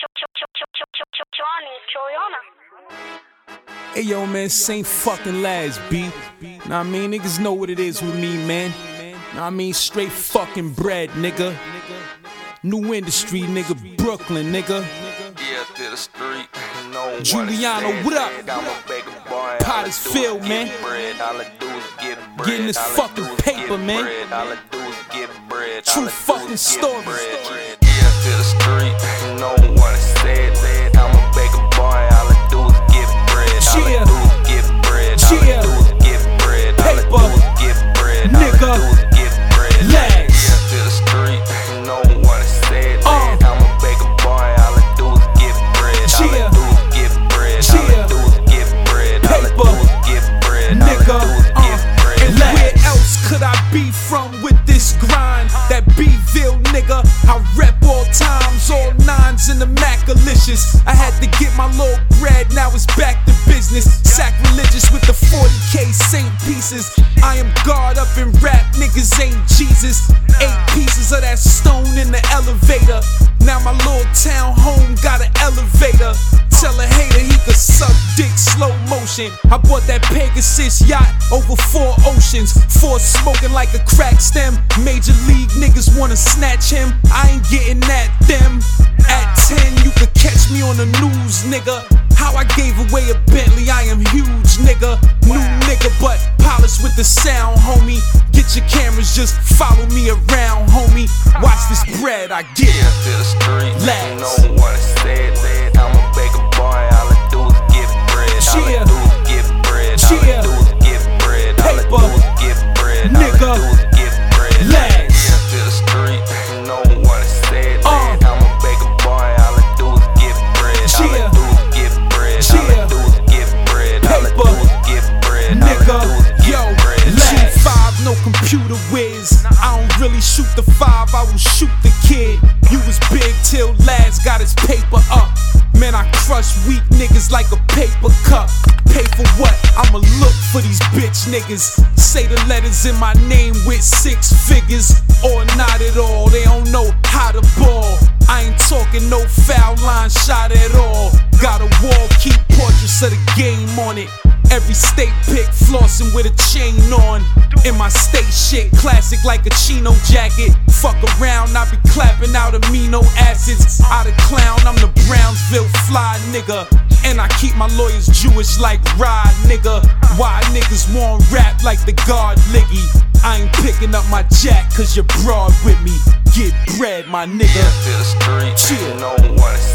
Hey yo, man, Saint fucking Laz, B. Nah, I mean, niggas know what it is with me, man. Nah, I mean, straight fucking bread, nigga. New industry, nigga. Brooklyn, nigga. Yeah, to the street. No Giuliano, what up? Potter's Field, man. Getting this fucking paper, man. True fucking stories. Yeah, to the street. No one said that. I'm a baker boy. All I do is get bread. All I do is get bread. All I do is get bread. All I do is get bread. Nigga. All I do is get bread. Laz. Yeah, to the street. No one said that. I'm a baker boy. All I do is get bread. All I do is get bread. All I do is get bread. All I do is get bread. Nigga. All I do is get bread. And where else could I be from with this grind? That Bville nigga, I rep all times, all nines in the Macalicious. I had to get my little bread, now it's back to business. Sacrilegious with the 40K Saint pieces. I am God up in rap, niggas ain't Jesus. 8 pieces of that stone in the elevator. Now my little town home got an elevator. Tell a hater he could suck dick slow motion. I bought that Pegasus yacht over 4 oceans. 4 smoking like a crack stem. Major league niggas wanna snatch him. I ain't getting at them. At 10 you could catch me on the news, nigga. How I gave away a Bentley, I am huge, nigga. New nigga, but polished with the sound, homie. Get your cameras, just follow me around, homie. Watch this bread, I get it. To the street, Laz. no one said that. I'm a baker boy, all I do is get bread. All I do is get bread. All I do is get bread. All I do is get bread. Nigga. All I do is get bread. Laz. To the street, no one said that. I'm a baker boy, all I do is get bread. All I do is get bread. All I do is get bread. All I do is get bread. Nigga, yo, Laz. G5, no computer whiz. I don't really shoot the 5, I will shoot the kid. You was big till Laz got his paper up. Man, I crush weak niggas like a paper cup. Pay for what? I'ma look for these bitch niggas. Say the letters in my name with 6 figures. Or not at all, they don't know how to ball. I ain't talking no foul line shot at all. Got a wall, keep portraits of the game on it. Every state pick, flossing with a chain on. In my state shit, classic like a chino jacket. Fuck around, I be clapping out amino acids. Out of clown, I'm the Brownsville fly nigga. And I keep my lawyers Jewish like Rod, nigga. Why niggas want rap like the God Liggy? I ain't picking up my jack cause you're broad with me. Get bread, my nigga. To the street, Chill. no one